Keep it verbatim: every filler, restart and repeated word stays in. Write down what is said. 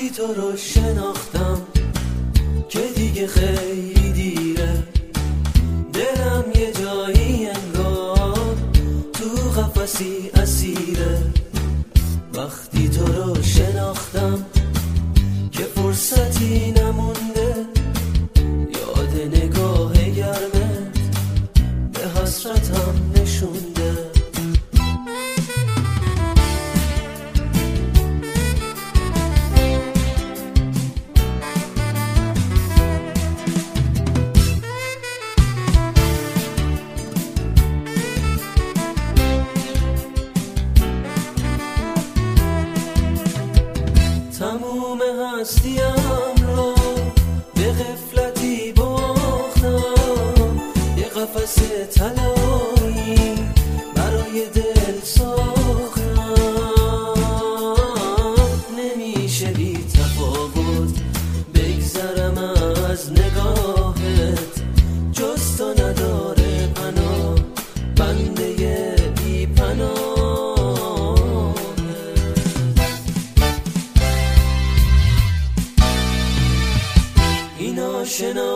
تو رو شناختم که دیگه خیلی دیره، دلم یه جایی انگار تو قفسی اسیره. وقتی تو رو شناختم که فرصتی نمونده، یاد نگاه گرمت به حسرتم نشونده. تموم هستیم رو به غفلتی باختم، یه قفس طلایی برای دل ساختم. نمیشه بی تفاوت بگذرم از نگاهت، جز تو نداره پناه بنده بی پناه. آشنا